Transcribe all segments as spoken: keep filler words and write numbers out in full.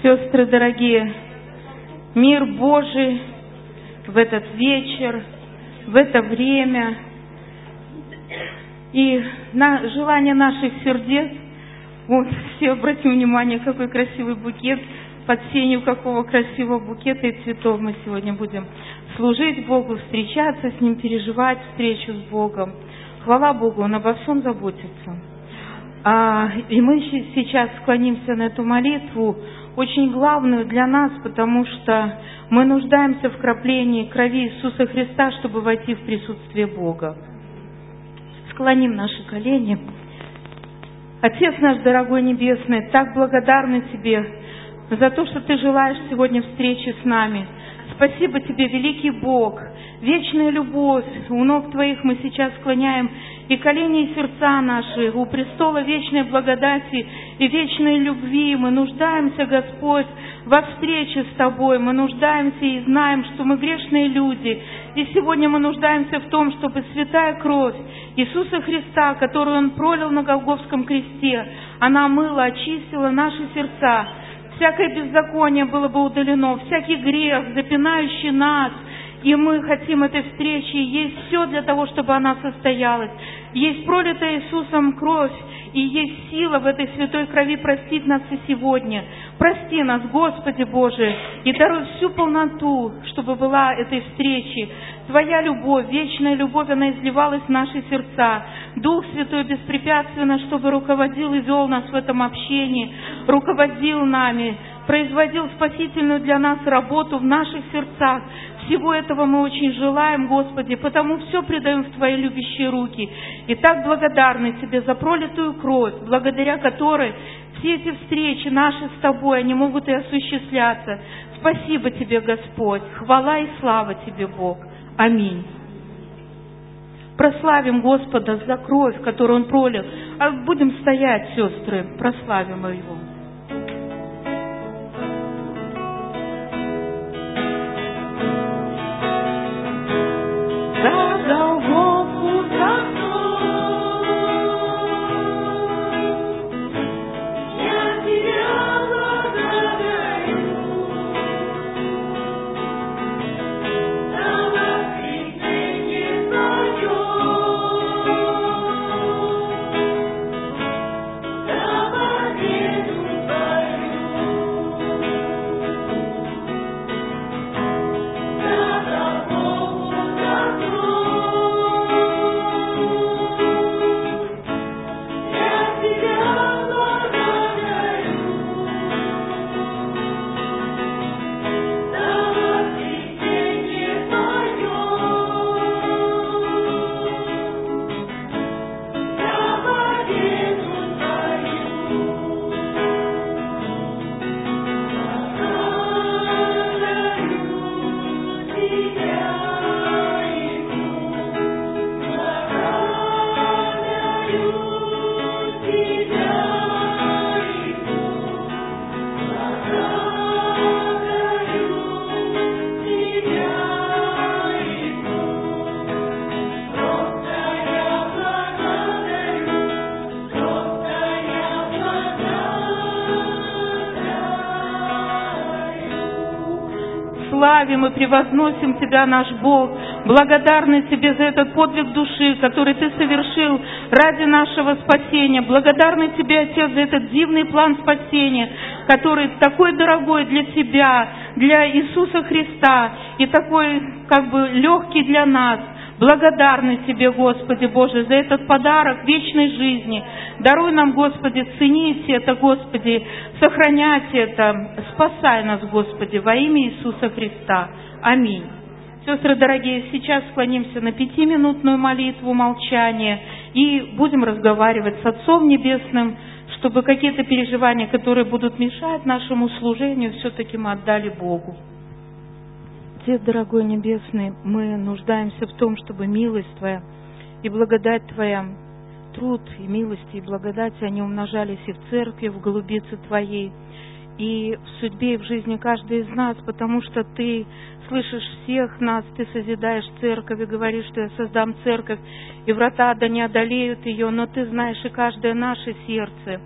Сестры дорогие, мир Божий в этот вечер, в это время. И на желание наших сердец, вот все обратим внимание, какой красивый букет, под сенью какого красивого букета и цветов мы сегодня будем служить Богу, встречаться с Ним, переживать встречу с Богом. Хвала Богу, Он обо всем заботится. А, и мы сейчас склонимся на эту молитву, очень главную для нас, потому что мы нуждаемся в краплении крови Иисуса Христа, чтобы войти в присутствие Бога. Склоним наши колени. Отец наш дорогой небесный, так благодарны Тебе за то, что Ты желаешь сегодня встречи с нами. Спасибо Тебе, великий Бог, вечная любовь. У ног Твоих мы сейчас склоняем и колени, и сердца наши у престола вечной благодати и вечной любви. Мы нуждаемся, Господь, во встрече с Тобой. Мы нуждаемся и знаем, что мы грешные люди. И сегодня мы нуждаемся в том, чтобы святая кровь Иисуса Христа, которую Он пролил на Голгофском кресте, она омыла, очистила наши сердца. Всякое беззаконие было бы удалено, всякий грех, запинающий нас. И мы хотим этой встречи, есть все для того, чтобы она состоялась. Есть пролитая Иисусом кровь, и есть сила в этой святой крови простить нас и сегодня. Прости нас, Господи Боже, и даруй всю полноту, чтобы была этой встречи. Твоя любовь, вечная любовь, она изливалась в наши сердца. Дух Святой беспрепятственно, чтобы руководил и вел нас в этом общении, руководил нами, производил спасительную для нас работу в наших сердцах. Всего этого мы очень желаем, Господи, потому все предаем в Твои любящие руки. И так благодарны Тебе за пролитую кровь, благодаря которой все эти встречи наши с Тобой, они могут и осуществляться. Спасибо Тебе, Господь, хвала и слава Тебе, Бог. Аминь. Прославим Господа за кровь, которую Он пролил. А будем стоять, сестры, прославим Его. За Голгофу, за я Тебя благодарю, за воскресенье Твое, за победу Твою, за Голгофу, за кровь. Славим и превозносим Тебя, наш Бог, благодарны Тебе за этот подвиг души, который Ты совершил ради нашего спасения. Благодарны Тебе, Отец, за этот дивный план спасения, который такой дорогой для Тебя, для Иисуса Христа, и такой, как бы, легкий для нас. Благодарны Тебе, Господи Боже, за этот подарок вечной жизни. Даруй нам, Господи, ценить это, Господи, сохранять это. Спасай нас, Господи, во имя Иисуса Христа. Аминь. Сестры дорогие, сейчас склонимся на пятиминутную молитву молчания и будем разговаривать с Отцом Небесным, чтобы какие-то переживания, которые будут мешать нашему служению, все-таки мы отдали Богу. Отец дорогой небесный, мы нуждаемся в том, чтобы милость Твоя и благодать Твоя, труд и милость и благодать, они умножались и в церкви, в голубице Твоей, и в судьбе, и в жизни каждой из нас, потому что Ты слышишь всех нас, Ты созидаешь церковь и говоришь, что я создам церковь, и врата да не одолеют ее, но Ты знаешь и каждое наше сердце.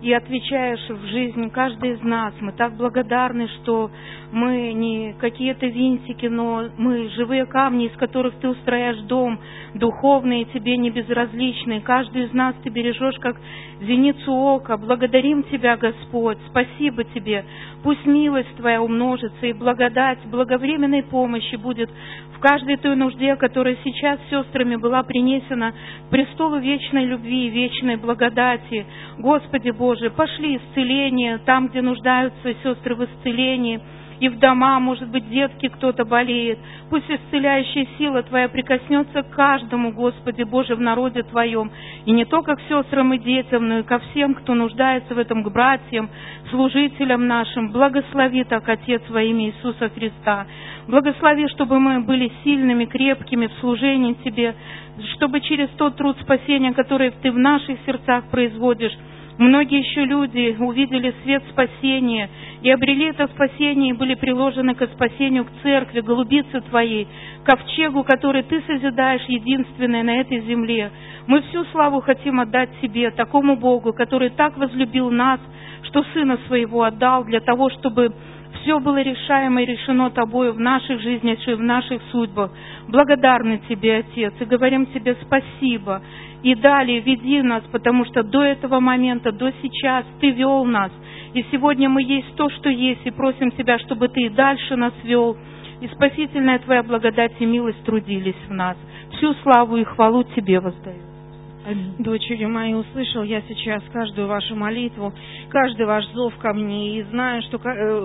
и отвечаешь в жизни каждой из нас. Мы так благодарны, что мы не какие-то винтики, но мы живые камни, из которых Ты устрояешь дом, духовные, Тебе не безразличные. Каждый из нас Ты бережешь, как зеницу ока. Благодарим Тебя, Господь, спасибо Тебе. Пусть милость Твоя умножится, и благодать, благовременной помощи будет в каждой той нужде, которая сейчас сестрами была принесена к престолу вечной любви и вечной благодати. Господи Боже, пошли исцеление там, где нуждаются сестры в исцелении, и в дома, может быть, детки, кто-то болеет. Пусть исцеляющая сила Твоя прикоснется к каждому, Господи Боже, в народе Твоем. И не только к сестрам и детям, но и ко всем, кто нуждается в этом, к братьям, служителям нашим. Благослови так, Отец, во имя Иисуса Христа. Благослови, чтобы мы были сильными, крепкими в служении Тебе, чтобы через тот труд спасения, который Ты в наших сердцах производишь, многие еще люди увидели свет спасения и обрели это спасение, и были приложены к спасению, к церкви, голубице Твоей, ковчегу, который Ты созидаешь, единственное на этой земле. Мы всю славу хотим отдать Тебе, такому Богу, который так возлюбил нас, что Сына Своего отдал для того, чтобы все было решаемо и решено Тобою в наших жизнях и в наших судьбах. Благодарны Тебе, Отец, и говорим Тебе спасибо. И далее веди нас, потому что до этого момента, до сейчас Ты вел нас. И сегодня мы есть то, что есть, и просим Тебя, чтобы Ты и дальше нас вел. И спасительная Твоя благодать и милость трудились в нас. Всю славу и хвалу Тебе воздаю. Аминь. Дочери мои, услышал я сейчас каждую вашу молитву, каждый ваш зов ко мне, и знаю, что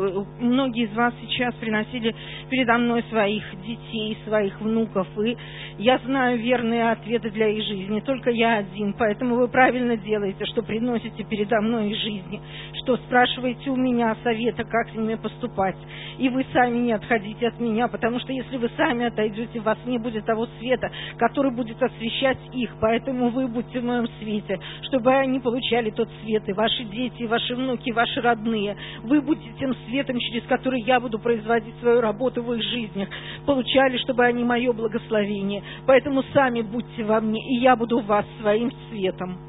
многие из вас сейчас приносили передо мной своих детей, своих внуков, и я знаю верные ответы для их жизни, только я один, поэтому вы правильно делаете, что приносите передо мной их жизни, что спрашиваете у меня совета, как с ними поступать, и вы сами не отходите от меня, потому что если вы сами отойдете, у вас не будет того света, который будет освещать их, поэтому вы будьте в моем свете, чтобы они получали тот свет, и ваши дети, и ваши внуки, и ваши родные. Вы будете тем светом, через который я буду производить свою работу в их жизнях, получали, чтобы они мое благословение. Поэтому сами будьте во мне, и я буду в вас своим светом.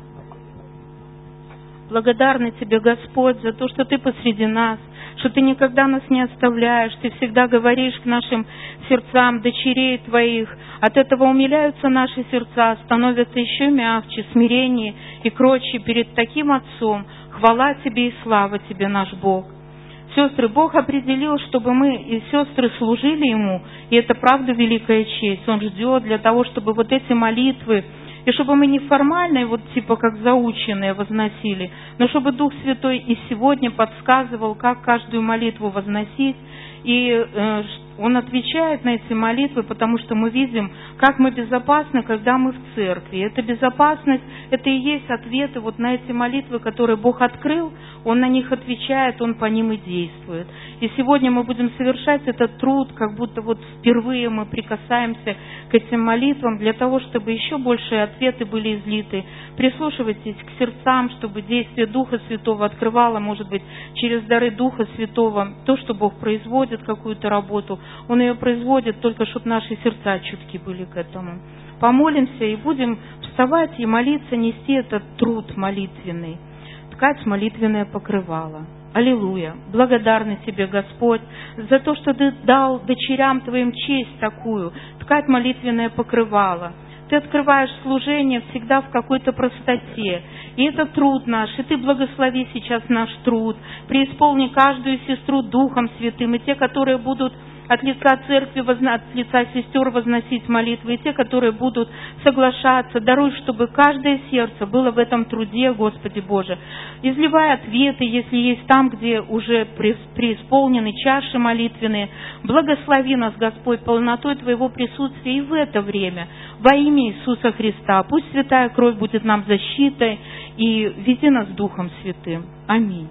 Благодарны Тебе, Господь, за то, что Ты посреди нас, что Ты никогда нас не оставляешь, Ты всегда говоришь к нашим сердцам, дочерей Твоих. От этого умиляются наши сердца, становятся еще мягче, смирение и кротче перед таким Отцом. Хвала Тебе и слава Тебе, наш Бог. Сестры, Бог определил, чтобы мы и сестры служили Ему, и это правда великая честь. Он ждет для того, чтобы вот эти молитвы, и чтобы мы не формальные, вот типа как заученные возносили, но чтобы Дух Святой и сегодня подсказывал, как каждую молитву возносить. И э, Он отвечает на эти молитвы, потому что мы видим, как мы безопасны, когда мы в церкви. Эта безопасность, это и есть ответы вот на эти молитвы, которые Бог открыл, Он на них отвечает, Он по ним и действует. И сегодня мы будем совершать этот труд, как будто вот впервые мы прикасаемся к этим молитвам, для того, чтобы еще большие ответы были излиты. Прислушивайтесь к сердцам, чтобы действие Духа Святого открывало, может быть, через дары Духа Святого, то, что Бог производит, какую-то работу, Он ее производит, только чтобы наши сердца чутки были к этому. Помолимся и будем вставать и молиться, нести этот труд молитвенный, ткать молитвенное покрывало. Аллилуйя! Благодарны Тебе, Господь, за то, что Ты дал дочерям Твоим честь такую, ткать молитвенное покрывало. Ты открываешь служение всегда в какой-то простоте. И это труд наш, и Ты благослови сейчас наш труд. Преисполни каждую сестру Духом Святым, и те, которые будут от лица церкви, от лица сестер возносить молитвы, и те, которые будут соглашаться. Даруй, чтобы каждое сердце было в этом труде, Господи Боже. Изливай ответы, если есть там, где уже преисполнены чаши молитвенные. Благослови нас, Господь, полнотой Твоего присутствия и в это время. Во имя Иисуса Христа. Пусть святая кровь будет нам защитой, и веди нас Духом Святым. Аминь.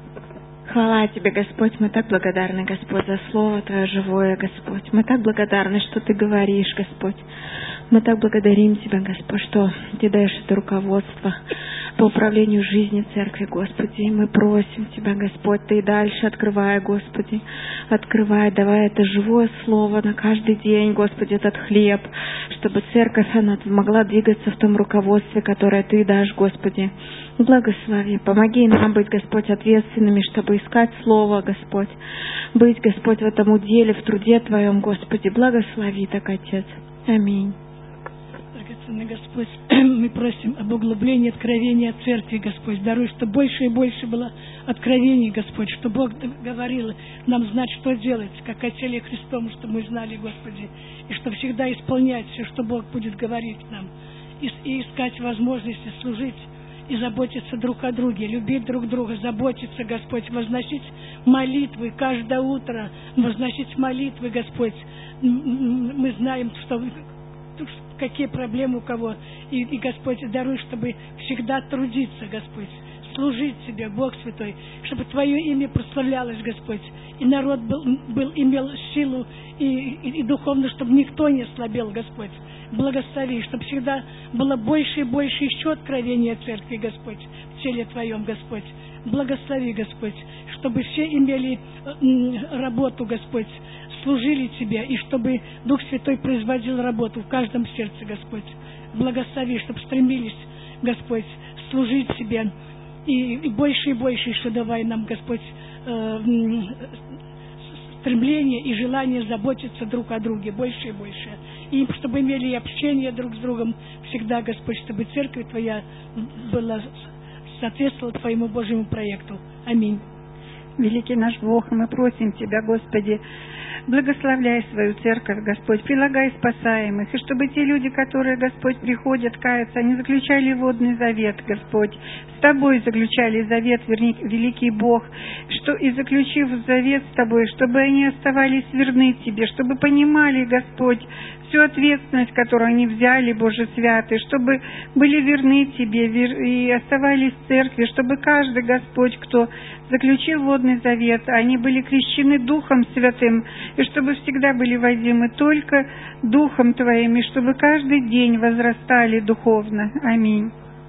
Хвала Тебе, Господь, мы так благодарны, Господь, за Слово Твое живое, Господь. Мы так благодарны, что Ты говоришь, Господь. Мы так благодарим Тебя, Господь, что Ты даешь это руководство по управлению жизнью Церкви, Господи. И мы просим Тебя, Господь, Ты и дальше открывай, Господи, открывай, давай это живое слово на каждый день, Господи, этот хлеб, чтобы Церковь, она могла двигаться в том руководстве, которое Ты дашь, Господи. Благослови, помоги нам быть, Господь, ответственными, чтобы искать Слово, Господь, быть, Господь, в этом уделе, в труде Твоем, Господи. Благослови так, Отец. Аминь. Драгоценный Господь, мы просим об углублении откровения Церкви, Господь. Даруй, чтобы больше и больше было откровений, Господь, что Бог говорил нам знать, что делать, как о теле Христовом, чтобы мы знали, Господи, и чтобы всегда исполнять все, что Бог будет говорить нам, и, и искать возможности служить и заботиться друг о друге, любить друг друга, заботиться, Господь, возносить молитвы каждое утро, возносить молитвы, Господь. Мы знаем, что какие проблемы у кого, и, и Господь, даруй, чтобы всегда трудиться, Господь, служить Тебе, Бог Святой, чтобы Твое имя прославлялось, Господь, и народ был, был имел силу и, и, и духовно, чтобы никто не слабел, Господь. Благослови, чтобы всегда было больше и больше еще откровения Церкви, Господь, в теле Твоем, Господь. Благослови, Господь, чтобы все имели работу, Господь, служили Тебе, и чтобы Дух Святой производил работу в каждом сердце, Господь. Благослови, чтобы стремились, Господь, служить Тебе, и, и больше и больше еще давай нам, Господь, э, стремление и желание заботиться друг о друге, больше и больше. И чтобы имели общение друг с другом всегда, Господь, чтобы Церковь Твоя была, соответствовала Твоему Божьему проекту. Аминь. Великий наш Бог, мы просим Тебя, Господи, благословляй свою церковь, Господь, прилагай спасаемых, и чтобы те люди, которые, Господь, приходят каяться, они заключали водный завет, Господь, с Тобой заключали завет, верни, великий Бог, что и заключив завет с Тобой, чтобы они оставались верны Тебе, чтобы понимали, Господь, всю ответственность, которую они взяли, Боже святый, чтобы были верны Тебе и оставались в церкви, чтобы каждый, Господь, кто заключил водный завет, они были крещены Духом Святым, и чтобы всегда были водимы только Духом Твоим, и чтобы каждый день возрастали духовно. Аминь.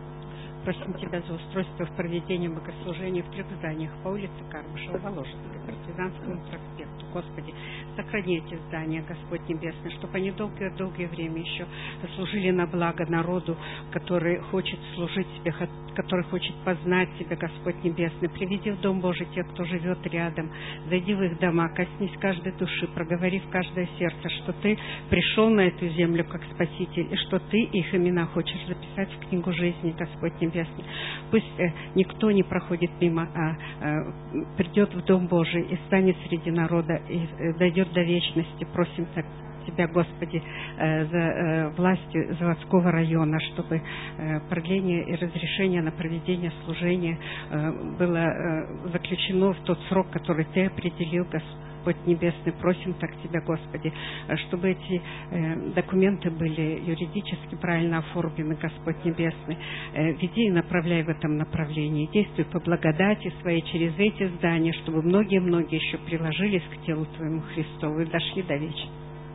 Просим Тебя за устройство в проведении богослужения в трех зданиях по улице Карбышева, Воложенской, Партизанскому проспекту. Господи, сохрани эти здания, Господь Небесный, чтобы они долгое-долгое время еще служили на благо народу, который хочет служить Тебе, который хочет познать Тебя, Господь Небесный. Приведи в Дом Божий тех, кто живет рядом, зайди в их дома, коснись каждой души, проговори в каждое сердце, что Ты пришел на эту землю как Спаситель, и что Ты их имена хочешь записать в книгу жизни, Господь Небесный. Пусть э, никто не проходит мимо, а э, придет в Дом Божий и станет среди народа, и э, дойдет до вечности. Просим так Тебя, Господи, э, за э, властью заводского района, чтобы э, продление и разрешение на проведение служения э, было э, заключено в тот срок, который Ты определил, Господь. Господь Небесный, просим так Тебя, Господи, чтобы эти э, документы были юридически правильно оформлены, Господь Небесный. Э, веди и направляй в этом направлении. Действуй по благодати Своей через эти здания, чтобы многие-многие еще приложились к телу Твоему Христову и дошли до вечности.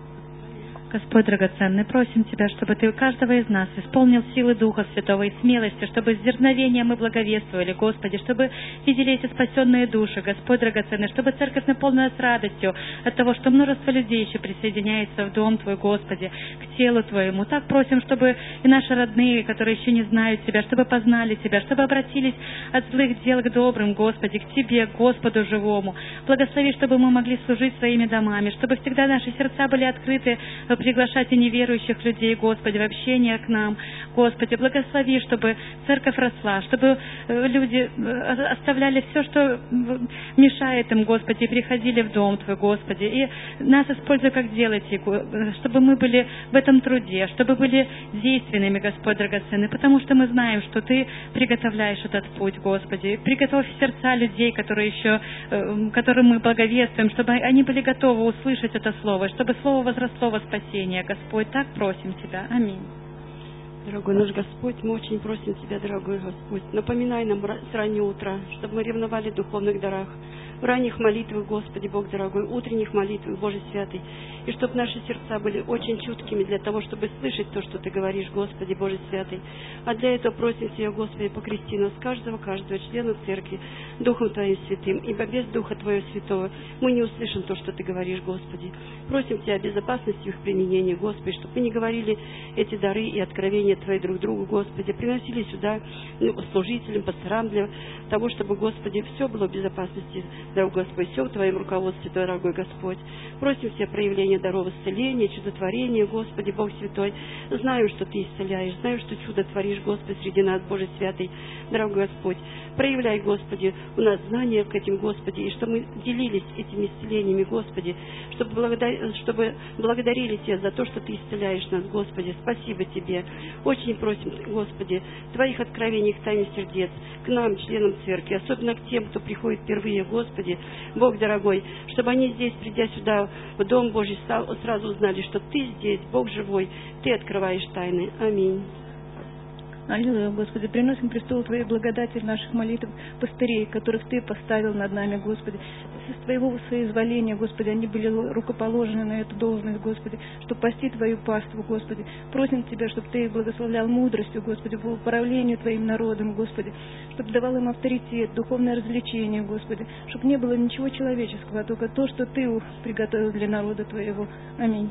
Господь драгоценный, просим Тебя, чтобы Ты каждого из нас исполнил силы Духа Святого и смелости, чтобы с дерзновением мы благовествовали, Господи, чтобы видели эти спасенные души, Господь драгоценный, чтобы церковь наполнилась радостью от того, что множество людей еще присоединяется в Дом Твой, Господи, к телу Твоему. Так просим, чтобы и наши родные, которые еще не знают Тебя, чтобы познали Тебя, чтобы обратились от злых дел к добрым, Господи, к Тебе, к Господу живому. Благослови, чтобы мы могли служить своими домами, чтобы всегда наши сердца были открыты приглашать и неверующих людей, Господи, в общение к нам. Господи, благослови, чтобы церковь росла, чтобы люди оставляли все, что мешает им, Господи, и приходили в Дом Твой, Господи. И нас используй, как делайте, чтобы мы были в этом труде, чтобы были действенными, Господь драгоценный, потому что мы знаем, что Ты приготовляешь этот путь, Господи. Приготовь сердца людей, которые еще, которым мы благовествуем, чтобы они были готовы услышать это Слово, чтобы Слово возросло во спасение. Господь, так просим Тебя. Аминь. Дорогой наш Господь, мы очень просим Тебя, дорогой Господь, напоминай нам с раннего утра, чтобы мы ревновали в духовных дарах, в ранних молитвах, Господи, Бог дорогой, утренних молитвах, Боже святый, и чтобы наши сердца были очень чуткими для того, чтобы слышать то, что Ты говоришь, Господи, Боже святый. А для этого просим Тебя, Господи, покрести нас каждого, каждого члена церкви Духом Твоим Святым, ибо без Духа Твоего Святого мы не услышим то, что Ты говоришь, Господи. Просим Тебя о безопасности их применения, Господи, чтобы мы не говорили эти дары и откровения Твои друг другу, Господи, приносили сюда ну, служителям, пасторам для того, чтобы, Господи, все было в безопасности, дорогой Господь, все в Твоем руководстве, дорогой Господь. Просим Тебя проявления даров исцеления, чудотворения, Господи, Бог Святой. Знаю, что Ты исцеляешь, знаю, что чудо творишь, Господи, среди нас, Боже Святый, дорогой Господь. Проявляй, Господи, у нас знания к этим, Господи, и чтобы мы делились этими исцелениями, Господи, чтобы, благодар... чтобы благодарили Тебя за то, что Ты исцеляешь нас, Господи. Спасибо Тебе. Очень просим, Господи, Твоих откровений к тайне сердец, к нам, членам церкви, особенно к тем, кто приходит впервые, Господи, Бог дорогой, чтобы они здесь, придя сюда, в Дом Божий, сразу узнали, что Ты здесь, Бог живой, Ты открываешь тайны. Аминь. Аллилуйя, Господи, приносим престол Твоей благодати в наших молитв пастырей, которых Ты поставил над нами, Господи. С Твоего соизволения, Господи, они были рукоположены на эту должность, Господи, чтобы пасти Твою паству, Господи. Просим Тебя, чтобы Ты их благословлял мудростью, Господи, по управлению Твоим народом, Господи, чтобы давал им авторитет, духовное развлечение, Господи, чтобы не было ничего человеческого, а только то, что Ты приготовил для народа Твоего. Аминь.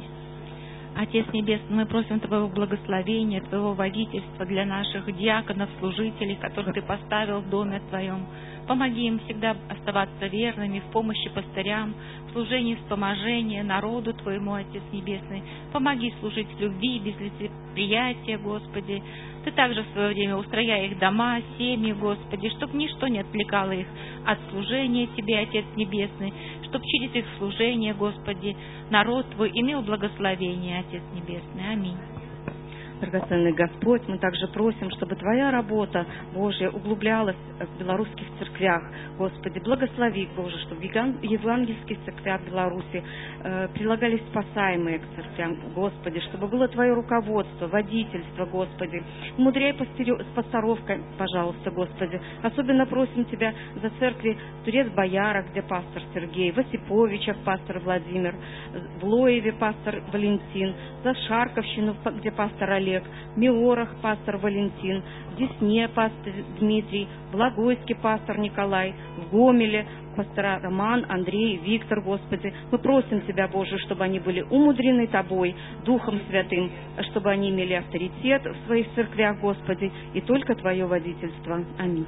Отец Небесный, мы просим Твоего благословения, Твоего водительства для наших диаконов, служителей, которых Ты поставил в Доме Твоем. Помоги им всегда оставаться верными в помощи пастырям, в служении вспоможения народу Твоему, Отец Небесный. Помоги служить в любви, без лицеприятия, Господи. Ты также в свое время устрояй их дома, семьи, Господи, чтобы ничто не отвлекало их от служения Тебе, Отец Небесный, чтобы через их служение, Господи, народ Твой имел благословение, Отец Небесный. Аминь. Драгоценный Господь, мы также просим, чтобы Твоя работа, Божья, углублялась в белорусских церквях. Господи, благослови, Боже, чтобы в евангельских церквях Беларуси э, прилагались спасаемые к церквям, Господи, чтобы было Твое руководство, водительство, Господи. Умудряй пасторов, пожалуйста, Господи. Особенно просим Тебя за церкви Турец-Бояра, где пастор Сергей, в Осиповичах пастор Владимир, в Лоеве пастор Валентин, за Шарковщину, где пастор Олег, в Миорах пастор Валентин, в Десне пастор Дмитрий, в Логойске пастор Николай, в Гомеле пастора Роман, Андрей, Виктор, Господи. Мы просим Тебя, Боже, чтобы они были умудрены Тобой, Духом Святым, чтобы они имели авторитет в своих церквях, Господи, и только Твое водительство. Аминь.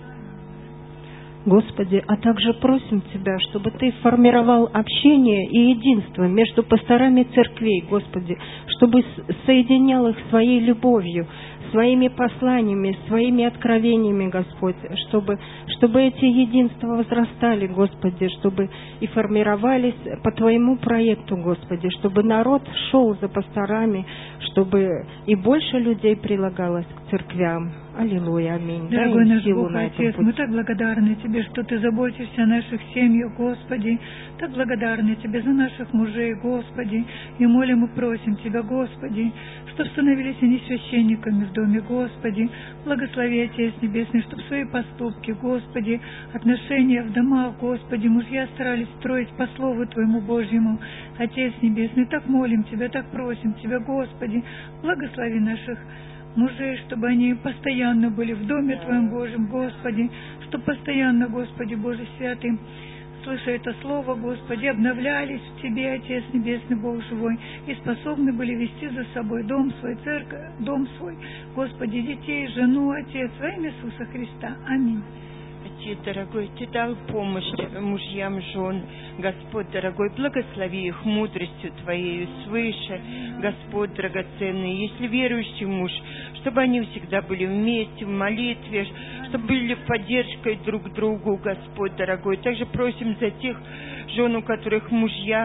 Господи, а также просим Тебя, чтобы Ты формировал общение и единство между пасторами церквей, Господи, чтобы соединял их своей любовью, своими посланиями, своими откровениями, Господь, чтобы, чтобы эти единства возрастали, Господи, чтобы и формировались по Твоему проекту, Господи, чтобы народ шел за пасторами, чтобы и больше людей прилагалось к церквям. Аллилуйя, аминь. Дорогой наш Бог, Отец, мы так благодарны Тебе, что Ты заботишься о наших семьях, Господи. Так благодарны Тебе за наших мужей, Господи. И молим и просим Тебя, Господи, чтобы становились они священниками в доме, Господи. Благослови, Отец Небесный, чтобы свои поступки, Господи, отношения в домах, Господи, мужья старались строить по Слову Твоему Божьему. Отец Небесный, так молим Тебя, так просим Тебя, Господи, благослови наших мужей, чтобы они постоянно были в Доме Твоем Божьем, Господи, чтобы постоянно, Господи, Боже Святый, слыша это Слово, Господи, обновлялись в Тебе, Отец Небесный, Бог живой, и способны были вести за собой дом свой, церковь, дом свой, Господи, детей, жену, Отец, во имя Иисуса Христа. Аминь. Отец дорогой, Ты дал помощь мужьям жен. Господь дорогой, благослови их мудростью Твоей свыше. Господь драгоценный, если верующий муж, чтобы они всегда были вместе в молитве, чтобы были поддержкой друг другу, Господь дорогой. Также просим за тех жен, у которых мужья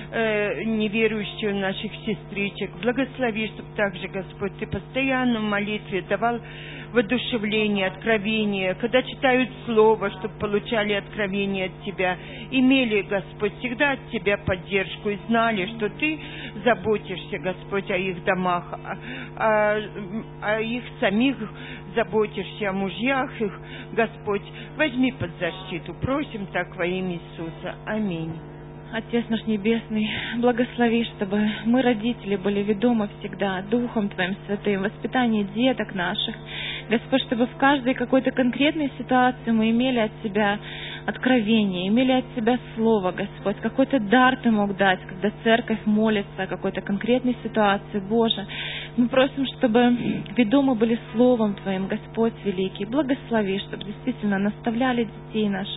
э, неверующих наших сестричек. Благослови, чтобы также, Господь, Ты постоянно в молитве давал воодушевление, откровение, когда читают Слово, чтобы получали откровение от Тебя, имели, Господь, всегда от Тебя поддержку и знали, что Ты заботишься, Господь, о их домах, о, о, о их самих заботишься, о мужьях их, Господь, возьми под защиту, просим так во имя Иисуса. Аминь. Отец наш Небесный, благослови, чтобы мы, родители, были ведомы всегда Духом Твоим Святым, воспитании деток наших. Господь, чтобы в каждой какой-то конкретной ситуации мы имели от Тебя откровение, имели от Тебя Слово, Господь, какой-то дар Ты мог дать, когда церковь молится о какой-то конкретной ситуации, Боже. Мы просим, чтобы ведомы были Словом Твоим, Господь великий. Благослови, чтобы действительно наставляли детей наших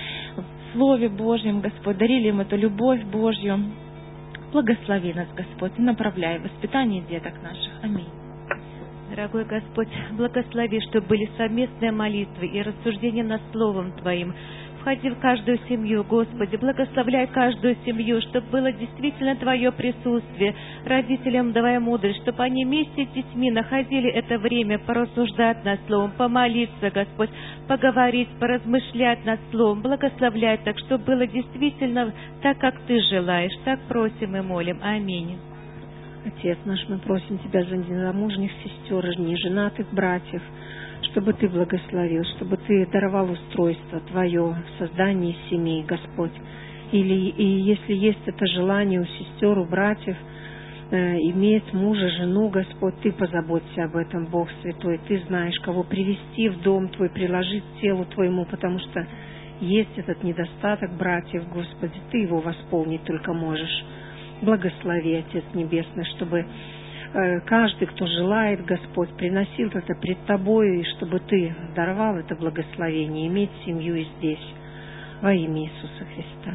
в Слове Божьем, Господь, дарили им эту любовь Божью. Благослови нас, Господь, и направляй в воспитание деток наших. Аминь. Дорогой Господь, благослови, чтобы были совместные молитвы и рассуждения над Словом Твоим. Входи в каждую семью, Господи, благословляй каждую семью, чтобы было действительно Твое присутствие. Родителям давай мудрость, чтобы они вместе с детьми находили это время порассуждать над Словом, помолиться, Господь, поговорить, поразмышлять над Словом, благословлять так, чтобы было действительно так, как Ты желаешь. Так просим и молим. Аминь. Отец наш, мы просим Тебя за незамужних сестер, неженатых братьев, чтобы Ты благословил, чтобы Ты даровал устройство Твое в создании семей, Господь. Или, и если есть это желание у сестер, у братьев, э, иметь мужа, жену, Господь, Ты позаботься об этом, Бог Святой. Ты знаешь, кого привести в дом Твой, приложить к телу Твоему, потому что есть этот недостаток братьев, Господи, Ты его восполнить только можешь. Благослови, Отец Небесный, чтобы каждый, кто желает, Господь, приносил это пред Тобою, и чтобы Ты даровал это благословение, иметь семью и здесь, во имя Иисуса Христа.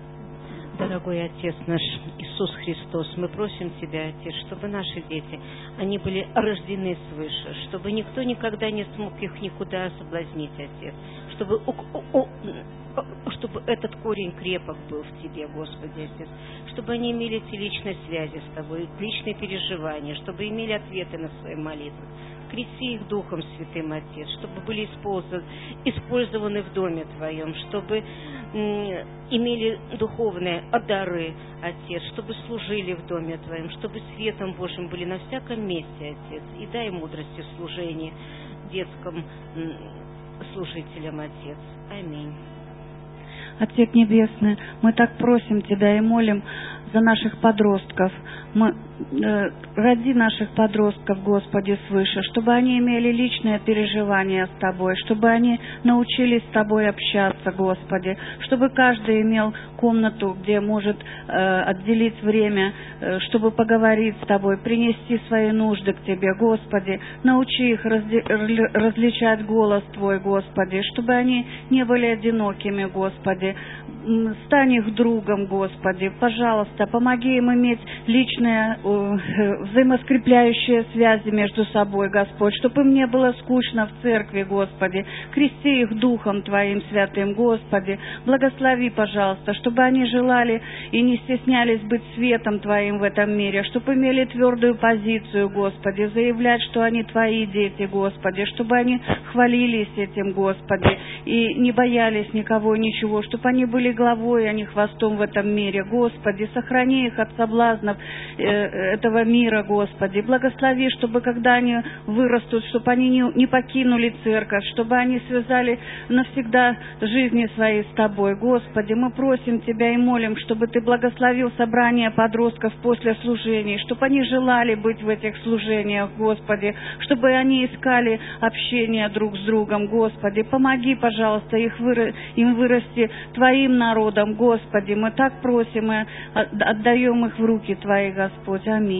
Дорогой Отец наш Иисус Христос, мы просим Тебя, Отец, чтобы наши дети, они были рождены свыше, чтобы никто никогда не смог их никуда соблазнить, Отец, чтобы, чтобы этот корень крепок был в Тебе, Господи, Отец, чтобы они имели эти личные связи с Тобой, личные переживания, чтобы имели ответы на свои молитвы. Крести их Духом Святым, Отец, чтобы были использованы в Доме Твоем, чтобы имели духовные дары, Отец, чтобы служили в Доме Твоем, чтобы светом Божьим были на всяком месте, Отец, и дай мудрости в служении детским служителям, Отец. Аминь. Отец Небесный, мы так просим Тебя и молим за наших подростков. Мы, э, роди наших подростков, Господи, свыше, чтобы они имели личное переживание с Тобой, чтобы они научились с Тобой общаться, Господи, чтобы каждый имел комнату, где может э, отделить время, э, чтобы поговорить с Тобой, принести свои нужды к Тебе, Господи. Научи их разди- различать голос Твой, Господи, чтобы они не были одинокими, Господи. Стань их другом, Господи. Пожалуйста, помоги им иметь личные э, взаимоскрепляющие связи между собой, Господь, чтобы им не было скучно в церкви, Господи. Крести их Духом Твоим Святым, Господи. Благослови, пожалуйста, чтобы они желали и не стеснялись быть светом Твоим в этом мире, чтобы имели твердую позицию, Господи, заявлять, что они Твои дети, Господи, чтобы они хвалились этим, Господи, и не боялись никого и ничего, чтобы они были главой, а не хвостом в этом мире, Господи. Сохрани их от соблазнов э, этого мира, Господи. Благослови, чтобы когда они вырастут, чтобы они не, не покинули церковь, чтобы они связали навсегда жизни своей с Тобой, Господи. Мы просим Тебя и молим, чтобы Ты благословил собрание подростков после служений, чтобы они желали быть в этих служениях, Господи, чтобы они искали общение друг с другом, Господи. Помоги, пожалуйста, их выра... им вырасти Твоим народом, Господи. Мы так просим и отдаем их в руки Твои, Господь. Аминь.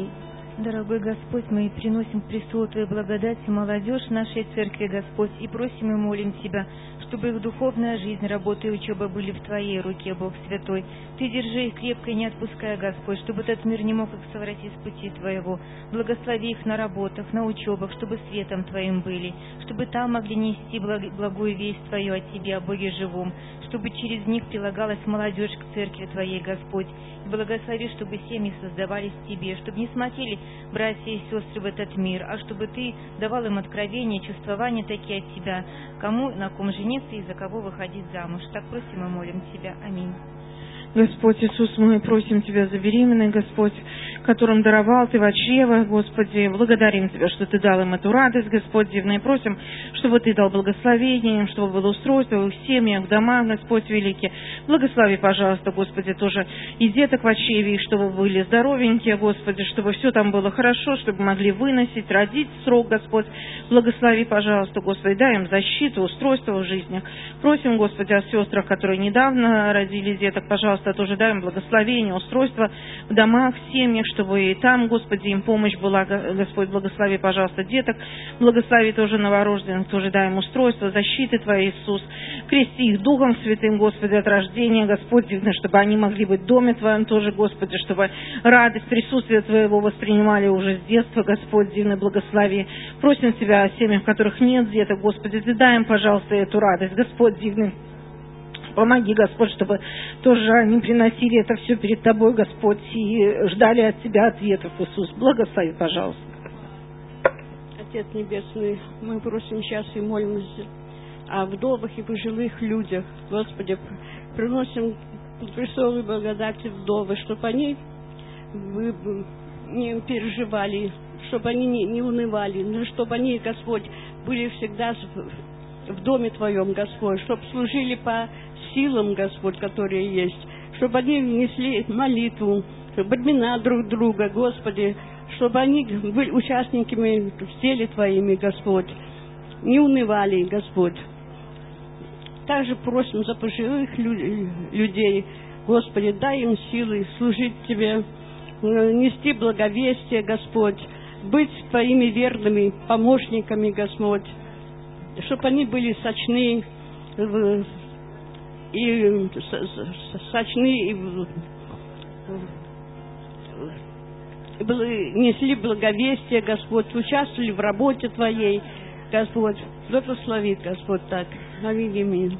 Дорогой Господь, мы приносим к престолу Твоей благодати молодежь нашей церкви, Господь, и просим и молим Тебя, чтобы их духовная жизнь, работа и учеба были в Твоей руке, Бог Святой. Ты держи их крепко и не отпускай, Господь, чтобы этот мир не мог их совратить с пути Твоего. Благослови их на работах, на учебах, чтобы светом Твоим были, чтобы там могли нести благ- благую весть Твою о Тебе, о Боге живом, чтобы через них прилагалась молодежь к церкви Твоей, Господь. И благослови, чтобы семьи создавались Тебе, чтобы не смотрели братья и сестры в этот мир, а чтобы Ты давал им откровения, чувствования такие от Тебя, кому, на ком жениться и за кого выходить замуж. Так просим и молим Тебя. Аминь. Господь Иисус, мы просим Тебя за беременных, Господь, которым даровал Ты во чрево, Господи. Благодарим Тебя, что Ты дал им эту радость, Господь дивный. И просим, чтобы Ты дал благословение им, чтобы было устройство в их семьях, в домах, Господь великий. Благослови, пожалуйста, Господи, тоже и деток в чреве, чтобы были здоровенькие, Господи, чтобы все там было хорошо, чтобы могли выносить, родить срок, Господь. Благослови, пожалуйста, Господи, дай им защиту, устройство в жизнях. Просим, Господи, о сестрах, которые недавно родили деток, пожалуйста, тоже дай им благословение, устройство в домах, в семьях, чтобы и там, Господи, им помощь была. Господь, благослови, пожалуйста, деток, благослови тоже новорожденных, тоже дай им устройство, защиты Твоей, Иисус. Крести их Духом Святым, Господи, от рождения, Господь, чтобы они могли быть в доме Твоем тоже, Господи, чтобы радость, присутствие Твоего воспринимали уже с детства, Господь, дивный, благослови. Просим Тебя о семьях, в которых нет деток, Господи, Ты дай им, пожалуйста, эту радость, Господь, дивный. Помоги, Господь, чтобы тоже они приносили это все перед Тобой, Господь, и ждали от Тебя ответов, Иисус. Благослови, пожалуйста. Отец Небесный, мы просим сейчас и молимся о вдовах и пожилых людях. Господи, приносим престолы благодати вдовы, чтобы они не переживали, чтобы они не, не унывали, но чтобы они, Господь, были всегда в доме Твоем, Господь, чтобы служили по силам, Господь, которые есть, чтобы они несли молитву, чтобы обмена друг друга, Господи, чтобы они были участниками в теле Твоими, Господь, не унывали, Господь. Также просим за пожилых людей, Господи, дай им силы служить Тебе, нести благовестие, Господь, быть Твоими верными помощниками, Господь, чтобы они были сочны и сочны и несли благовестие, Господь, участвовали в работе Твоей, Господь. Благослови, Господь, так. Аминь.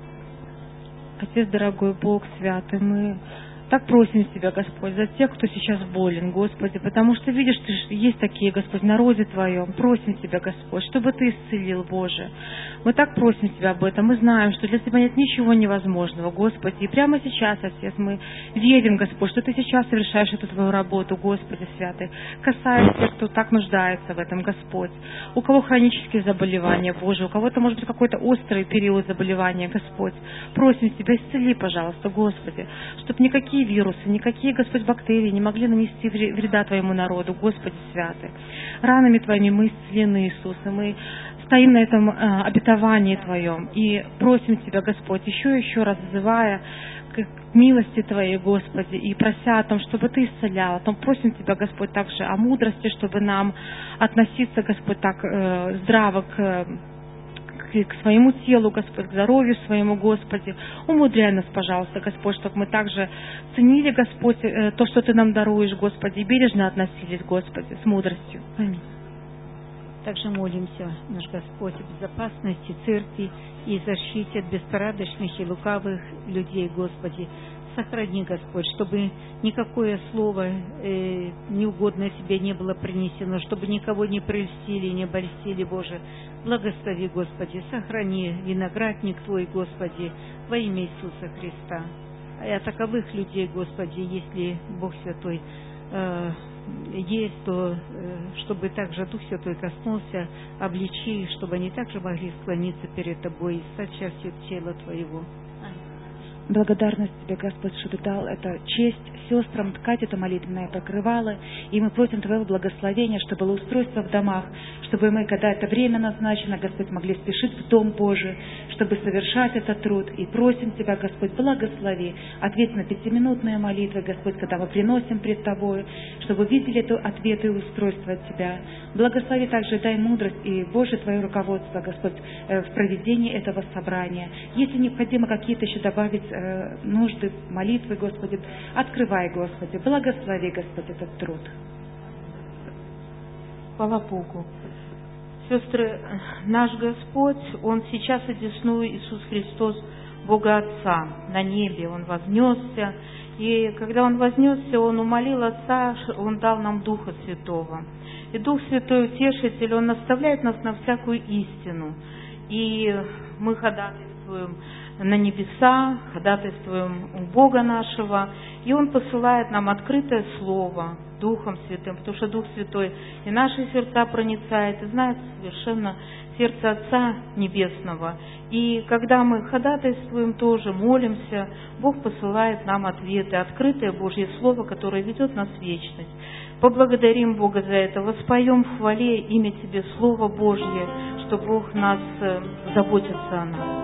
Отец дорогой, Бог святый, мы так просим Тебя, Господь, за тех, кто сейчас болен, Господи, потому что, видишь, Ты есть такие, Господь, в народе Твоем. Просим Тебя, Господь, чтобы Ты исцелил, Боже. Мы так просим Тебя об этом. Мы знаем, что для Тебя нет ничего невозможного, Господи. И прямо сейчас, Отец, мы верим, Господь, что Ты сейчас совершаешь эту Твою работу, Господи святый, касаясь тех, кто так нуждается в этом, Господь. У кого хронические заболевания, Боже, у кого-то, может быть, какой-то острый период заболевания, Господь. Просим Тебя, исцели, пожалуйста, Господи, чтобы никакие вирусы, никакие, Господь, бактерии не могли нанести вреда Твоему народу, Господи святый. Ранами Твоими мы исцелены, Иисус, и мы стоим на этом э, обетовании Твоем и просим Тебя, Господь, еще и еще раз взывая к милости Твоей, Господи, и прося о том, чтобы Ты исцелял, о том просим Тебя, Господь, также о мудрости, чтобы нам относиться, Господь, так э, здраво к к своему телу, Господь, к здоровью своему, Господи. Умудряй нас, пожалуйста, Господь, чтобы мы также ценили, Господь, то, что Ты нам даруешь, Господи, и бережно относились, Господи, с мудростью. Аминь. Также молимся, наш Господь, о безопасности церкви и защите от беспорядочных и лукавых людей, Господи. Сохрани, Господь, чтобы никакое слово э, неугодное Тебе не было принесено, чтобы никого не прельстили, не обольстили, Боже. Благослови, Господи, сохрани виноградник Твой, Господи, во имя Иисуса Христа. А от таковых людей, Господи, если Бог Святой э, есть, то э, чтобы также Дух Святой коснулся, обличи, чтобы они также могли склониться перед Тобой и стать частью тела Твоего. Благодарность Тебе, Господь, что Ты дал это честь сестрам ткать это молитвенное покрывало. И мы просим Твоего благословения, чтобы было устройство в домах, чтобы мы, когда это время назначено, Господь, могли спешить в Дом Божий, чтобы совершать этот труд. И просим Тебя, Господь, благослови. Ответь на пятиминутные молитвы, Господь, когда мы приносим пред Тобою, чтобы видели это ответы и устройства от Тебя. Благослови также, дай мудрость и Божие Твое руководство, Господь, в проведении этого собрания. Если необходимо какие-то еще добавить э, нужды, молитвы, Господи, открывай, Господи, благослови, Господь, этот труд. Хвала Богу. Сестры, наш Господь, Он сейчас одесную Иисус Христос, Бога Отца, на небе. Он вознесся. И когда Он вознесся, Он умолил Отца, Он дал нам Духа Святого. И Дух Святой Утешитель, Он наставляет нас на всякую истину. И мы ходатайствуем на небеса, ходатайствуем у Бога нашего, и Он посылает нам открытое Слово Духом Святым, потому что Дух Святой и наши сердца проницает, и знает совершенно сердце Отца Небесного. И когда мы ходатайствуем тоже, молимся, Бог посылает нам ответы, открытое Божье Слово, которое ведет нас в вечность. Поблагодарим Бога за это, воспоем в хвале имя Тебе Слово Божье, что Бог нас заботится о нас.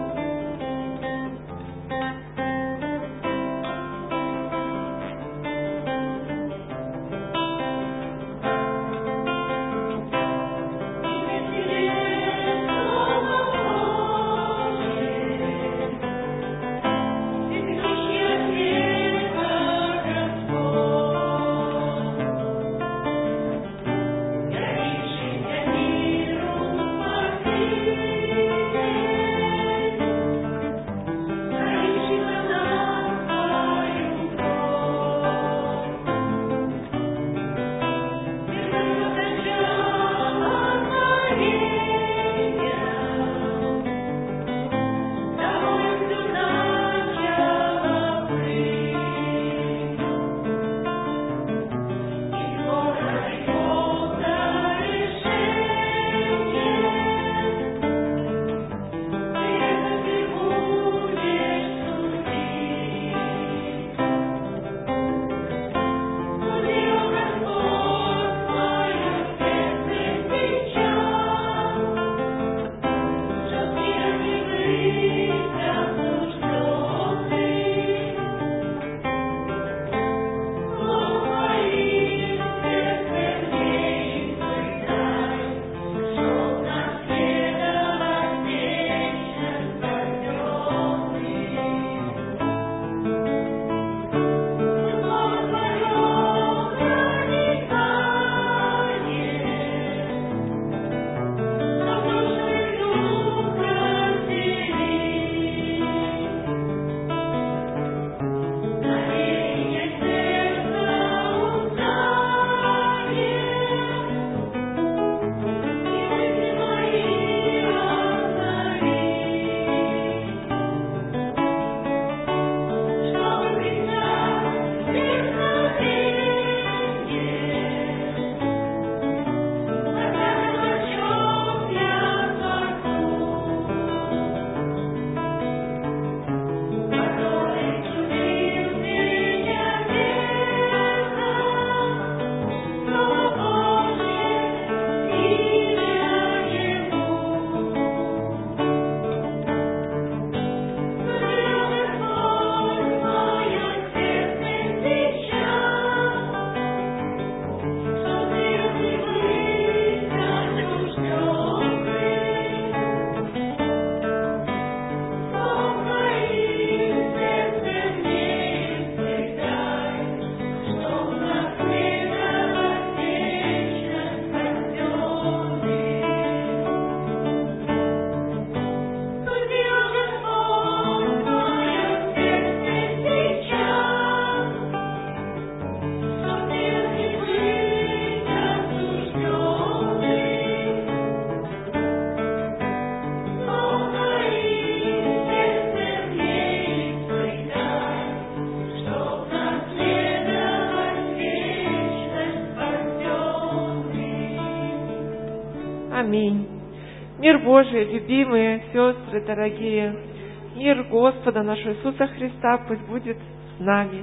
Аминь. Мир Божий, любимые сестры, дорогие, мир Господа нашего Иисуса Христа пусть будет с нами.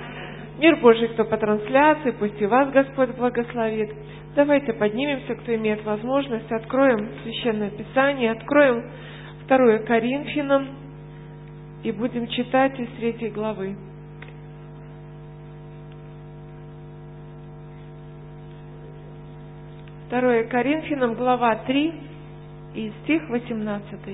Мир Божий, кто по трансляции, пусть и вас Господь благословит. Давайте поднимемся, кто имеет возможность, откроем Священное Писание, откроем Второе Коринфянам, и будем читать из третьей главы. Второе Коринфянам, глава три, и стих восемнадцатый.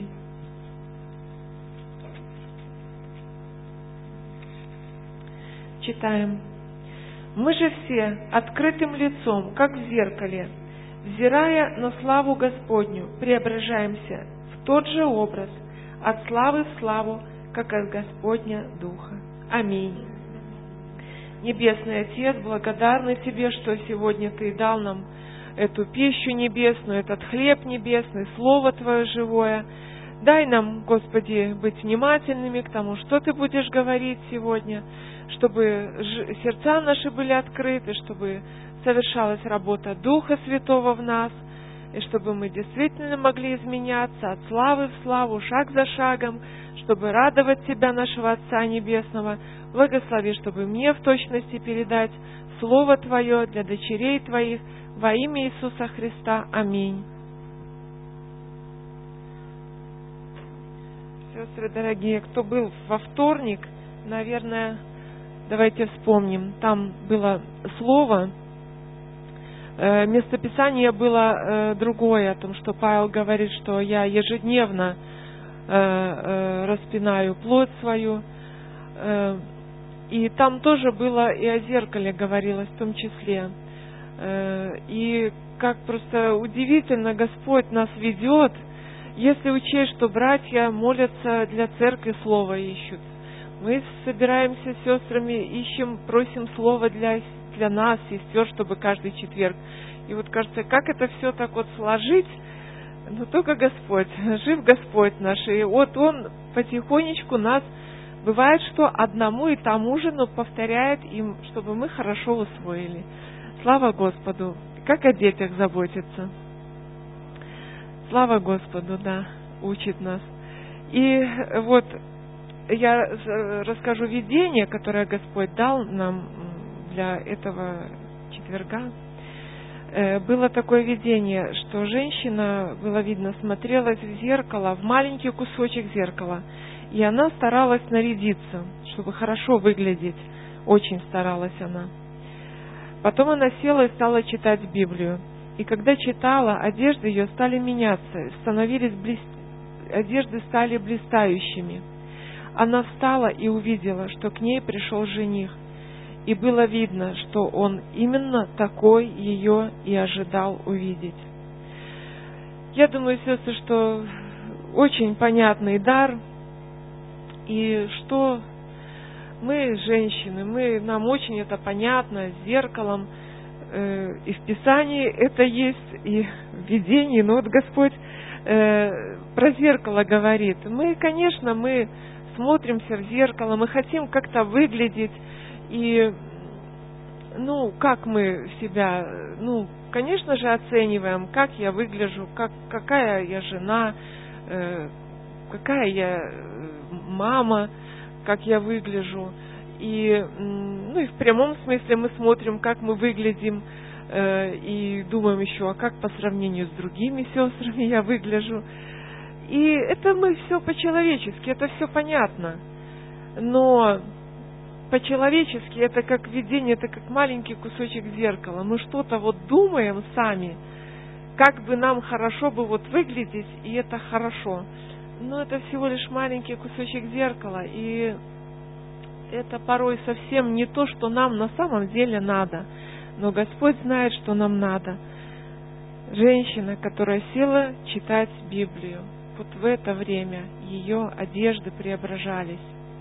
Читаем. «Мы же все открытым лицом, как в зеркале, взирая на славу Господню, преображаемся в тот же образ, от славы в славу, как от Господня Духа. Аминь». Небесный Отец, благодарны Тебе, что сегодня Ты дал нам эту пищу небесную, этот хлеб небесный, Слово Твое живое. Дай нам, Господи, быть внимательными к тому, что Ты будешь говорить сегодня, чтобы сердца наши были открыты, чтобы совершалась работа Духа Святого в нас, и чтобы мы действительно могли изменяться от славы в славу, шаг за шагом, чтобы радовать Тебя, нашего Отца Небесного. Благослови, чтобы мне в точности передать Слово Твое для дочерей Твоих во имя Иисуса Христа. Аминь. Сестры дорогие, кто был во вторник, наверное, давайте вспомним. Там было слово, э, местописание было э, другое, о том, что Павел говорит, что я ежедневно э, э, распинаю плоть свою. Э, и там тоже было и о зеркале говорилось в том числе. Э, и как просто удивительно Господь нас ведет, если учесть, что братья молятся для церкви, слово ищут. Мы собираемся с сестрами, ищем, просим слово для, для нас, сестер, чтобы каждый четверг. И вот кажется, как это все так вот сложить, но только Господь, жив Господь наш. И вот Он потихонечку нас, бывает, что одному и тому же, но повторяет им, чтобы мы хорошо усвоили. Слава Господу! Как о детях заботиться. Слава Господу, да, учит нас. И вот я расскажу видение, которое Господь дал нам для этого четверга. Было такое видение, что женщина, было видно, смотрелась в зеркало, в маленький кусочек зеркала, и она старалась нарядиться, чтобы хорошо выглядеть. Очень старалась она. Потом она села и стала читать Библию. И когда читала, одежды ее стали меняться, становились блест... одежды стали блистающими. Она встала и увидела, что к ней пришел жених. И было видно, что он именно такой ее и ожидал увидеть. Я думаю, сестры, что очень понятный дар, и что мы, женщины, мы, нам очень это понятно, с зеркалом, э, и в Писании это есть, и в видении, но вот Господь э, про зеркало говорит. Мы, конечно, мы смотримся в зеркало, мы хотим как-то выглядеть, и, ну, как мы себя, ну, конечно же, оцениваем, как я выгляжу, как, какая я жена, э, какая я мама, как я выгляжу. И, ну, и в прямом смысле мы смотрим, как мы выглядим, э, и думаем еще, а как по сравнению с другими сестрами я выгляжу. И это мы все по-человечески, это все понятно. Но по-человечески это как видение, это как маленький кусочек зеркала. Мы что-то вот думаем сами, как бы нам хорошо бы вот выглядеть, и это хорошо. Но это всего лишь маленький кусочек зеркала, и это порой совсем не то, что нам на самом деле надо. Но Господь знает, что нам надо. Женщина, которая села читать Библию, вот в это время ее одежды преображались.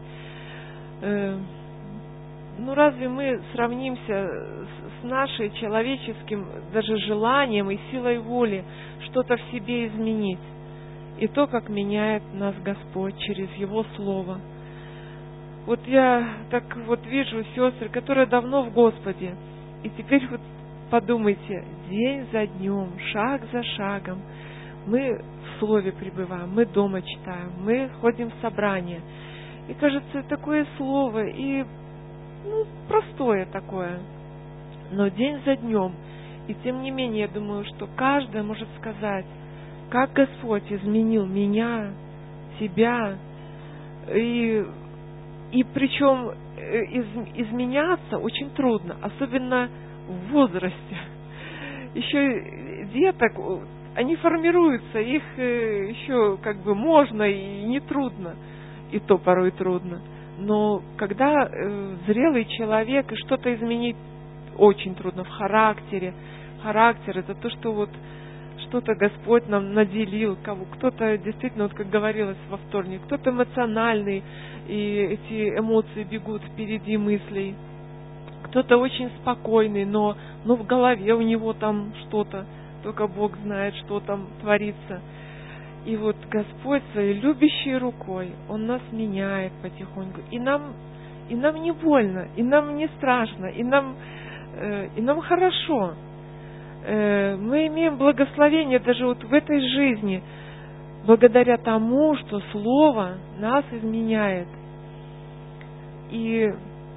Э, ну разве мы сравнимся с нашей человеческим даже желанием и силой воли что-то в себе изменить? И то, как меняет нас Господь через Его Слово. Вот я так вот вижу сестры, которые давно в Господе. И теперь вот подумайте, день за днем, шаг за шагом, мы в Слове пребываем, мы дома читаем, мы ходим в собрание. И кажется, такое слово, и ну, простое такое, но день за днем. И тем не менее, я думаю, что каждый может сказать, как Господь изменил меня, себя. И, и причем из, изменяться очень трудно, особенно в возрасте. Еще деток, они формируются, их еще как бы можно и не трудно, и то порой трудно. Но когда зрелый человек, и что-то изменить очень трудно в характере. Характер — это то, что вот что-то Господь нам наделил, кого кто-то действительно, вот как говорилось во вторник, кто-то эмоциональный, и эти эмоции бегут впереди мыслей. Кто-то очень спокойный, но, но в голове у него там что-то, только Бог знает, что там творится. И вот Господь своей любящей рукой, Он нас меняет потихоньку. И нам, и нам не больно, и нам не страшно, и нам, э, и нам хорошо. Э, мы имеем благословение даже вот в этой жизни, благодаря тому, что Слово нас изменяет. И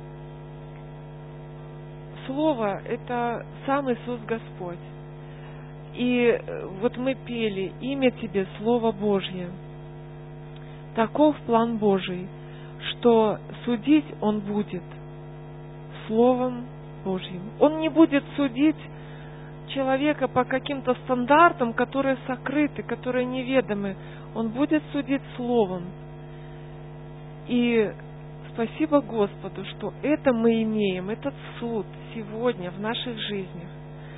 Слово — это сам Иисус Господь. И вот мы пели: «Имя Тебе, Слово Божье». Таков план Божий, что судить Он будет Словом Божьим. Он не будет судить человека по каким-то стандартам, которые сокрыты, которые неведомы. Он будет судить Словом. И спасибо Господу, что это мы имеем, этот суд сегодня в наших жизнях.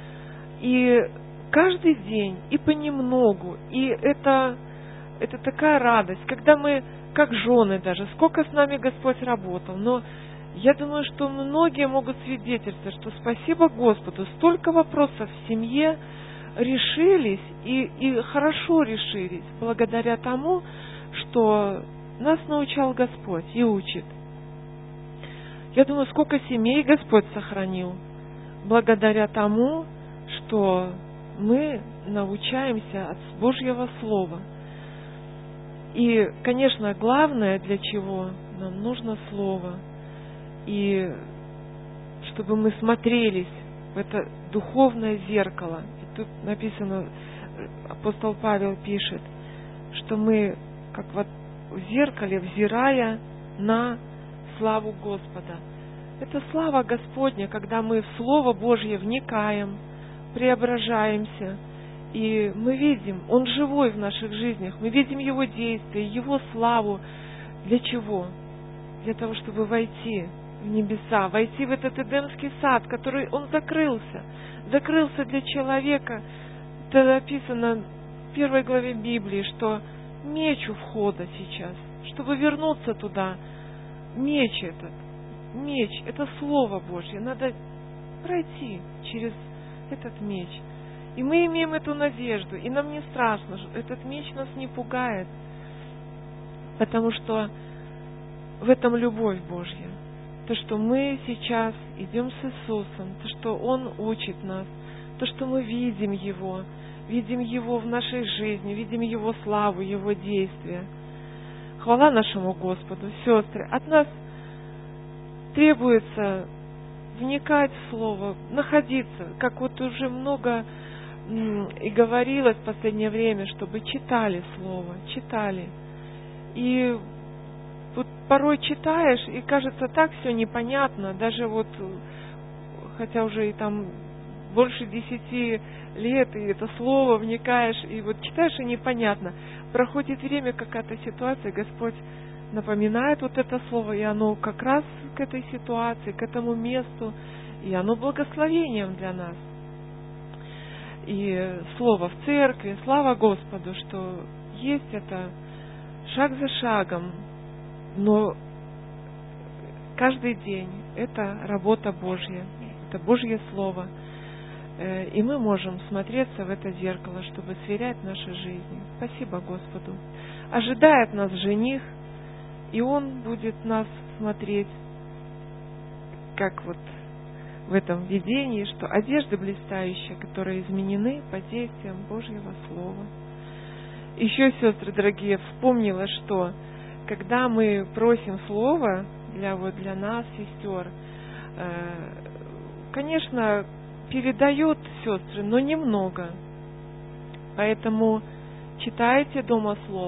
И каждый день, и понемногу, и это, это такая радость, когда мы, как жены даже, сколько с нами Господь работал, но я думаю, что многие могут свидетельствовать, что спасибо Господу, столько вопросов в семье решились, и, и хорошо решились, благодаря тому, что нас научал Господь и учит. Я думаю, сколько семей Господь сохранил, благодаря тому, что мы научаемся от Божьего Слова. И, конечно, главное, для чего нам нужно Слово, и чтобы мы смотрелись в это духовное зеркало. И тут написано, апостол Павел пишет, что мы, как вот в зеркале, взирая на славу Господа. Это слава Господня, когда мы в Слово Божье вникаем, преображаемся, и мы видим, Он живой в наших жизнях, мы видим Его действия, Его славу. Для чего? Для того, чтобы войти в небеса, войти в этот Эдемский сад, который Он закрылся, закрылся для человека. Это написано в первой главе Библии, что меч у входа сейчас, чтобы вернуться туда. Меч этот, меч, это Слово Божье, надо пройти через этот меч. И мы имеем эту надежду, и нам не страшно, этот меч нас не пугает, потому что в этом любовь Божья. То, что мы сейчас идем с Иисусом, то, что Он учит нас, то, что мы видим Его, видим Его в нашей жизни, видим Его славу, Его действия. Хвала нашему Господу, сестры. От нас требуется вникать в Слово, находиться, как вот уже много и говорилось в последнее время, чтобы читали Слово, читали. И вот порой читаешь, и кажется, так все непонятно, даже вот, хотя уже и там больше десяти лет, и это слово вникаешь, и вот читаешь, и непонятно. Проходит время, какая-то ситуация, Господь напоминает вот это слово, и оно как раз к этой ситуации, к этому месту, и оно благословением для нас. И слово в церкви, слава Господу, что есть это шаг за шагом, но каждый день это работа Божья, это Божье Слово. И мы можем смотреться в это зеркало, чтобы сверять наши жизни. Спасибо Господу. Ожидает нас жених, и Он будет нас смотреть, как вот в этом видении, что одежды блистающие, которые изменены под действием Божьего Слова. Еще, сестры дорогие, вспомнила, что когда мы просим Слова для, вот, для нас, сестер, конечно, передают сестры, но немного. Поэтому читайте дома Слово,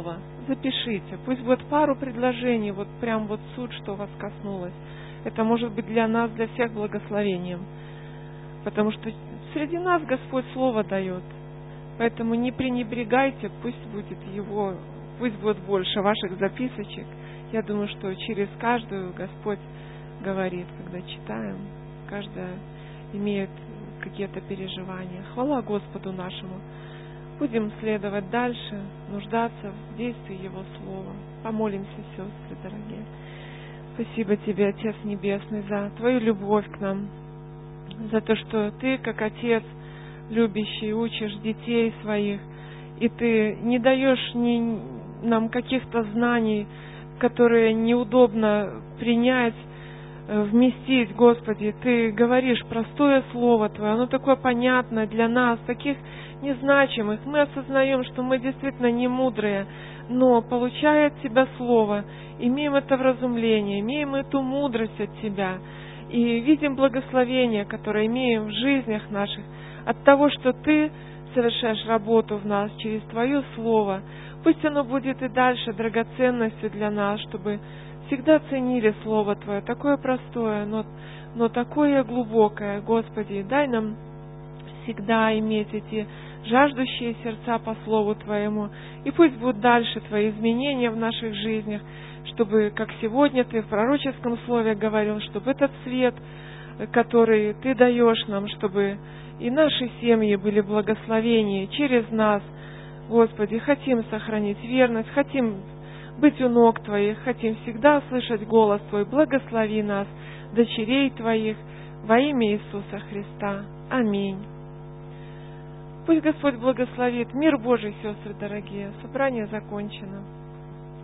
запишите. Пусть будет пару предложений, вот прям вот суть, что вас коснулось. Это может быть для нас, для всех благословением. Потому что среди нас Господь Слово дает. Поэтому не пренебрегайте, пусть будет его, пусть будет больше ваших записочек. Я думаю, что через каждую Господь говорит, когда читаем. Каждая имеет какие-то переживания. Хвала Господу нашему. Будем следовать дальше, нуждаться в действии Его Слова. Помолимся, сестры дорогие. Спасибо Тебе, Отец Небесный, за Твою любовь к нам, за то, что Ты, как Отец любящий, учишь детей своих, и Ты не даешь ни, нам каких-то знаний, которые неудобно принять, вместить, Господи. Ты говоришь простое Слово Твое, оно такое понятное для нас, таких незначимых. Мы осознаем, что мы действительно не мудрые, но, получая от Тебя Слово, имеем это вразумление, имеем эту мудрость от Тебя, и видим благословение, которое имеем в жизнях наших, от того, что Ты совершаешь работу в нас через Твое Слово. Пусть оно будет и дальше драгоценностью для нас, чтобы всегда ценили Слово Твое, такое простое, но, но такое глубокое. Господи, дай нам всегда иметь эти жаждущие сердца по Слову Твоему, и пусть будут дальше Твои изменения в наших жизнях, чтобы, как сегодня Ты в пророческом слове говорил, чтобы этот свет, который Ты даешь нам, чтобы и наши семьи были благословения через нас. Господи, хотим сохранить верность, хотим быть у ног Твоих, хотим всегда слышать голос Твой. Благослови нас, дочерей Твоих, во имя Иисуса Христа. Аминь. Пусть Господь благословит. Мир Божий, сестры дорогие. Собрание закончено.